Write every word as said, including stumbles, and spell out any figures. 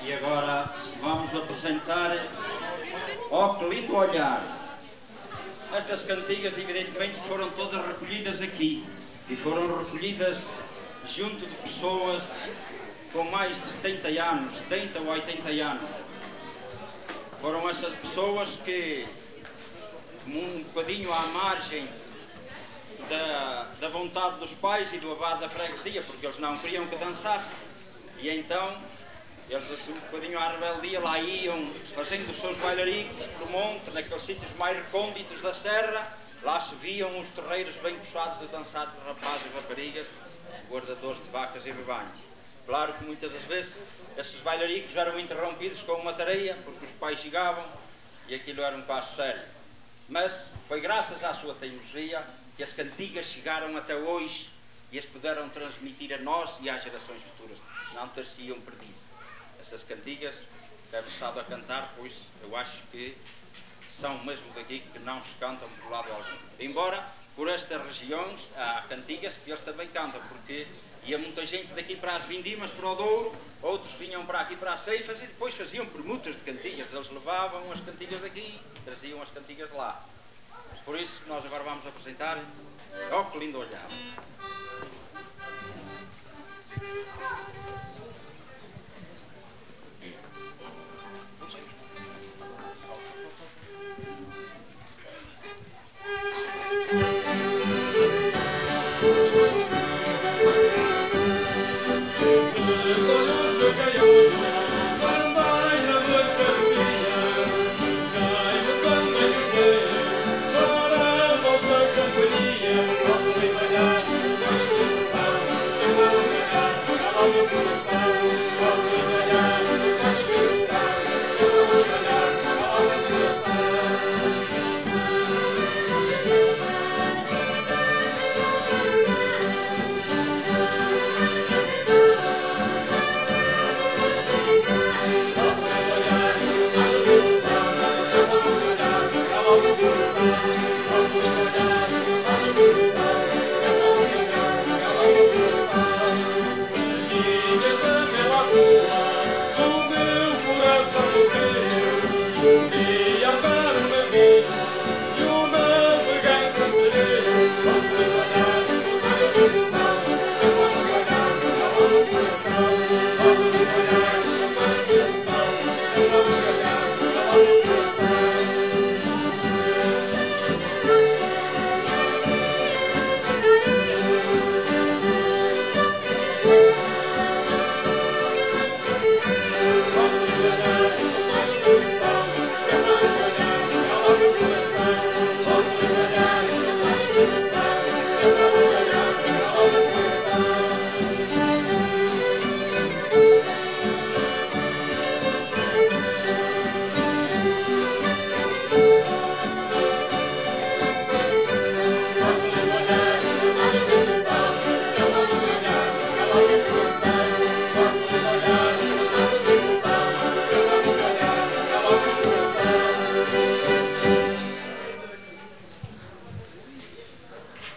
E agora vamos apresentar Oh, que lindo olhar. Estas cantigas, evidentemente, foram todas recolhidas aqui e foram recolhidas junto de pessoas com mais de setenta anos, setenta ou oitenta anos. Foram essas pessoas que, um bocadinho à margem da, da vontade dos pais e do abade da freguesia, porque eles não queriam que dançasse, e então eles, assim, um bocadinho à rebeldia, lá iam fazendo os seus bailaricos por monte, naqueles sítios mais recônditos da serra. Lá se viam os terreiros bem puxados de dançar de rapazes e raparigas, guardadores de vacas e rebanhos. Claro que muitas das vezes esses bailaricos eram interrompidos com uma tareia, porque os pais chegavam e aquilo era um passo sério. Mas foi graças à sua teimosia que as cantigas chegaram até hoje e as puderam transmitir a nós e às gerações futuras, não ter-se-iam perdido. Essas cantigas temos estado a cantar, pois eu acho que são mesmo daqui que não se cantam por lado algum. Embora por estas regiões há cantigas que eles também cantam, porque ia muita gente daqui para as vindimas, para o Douro, outros vinham para aqui para as Ceifas e depois faziam permutas de cantigas. Eles levavam as cantigas daqui e traziam as cantigas de lá. Por isso nós agora vamos apresentar Oh, que lindo olhar.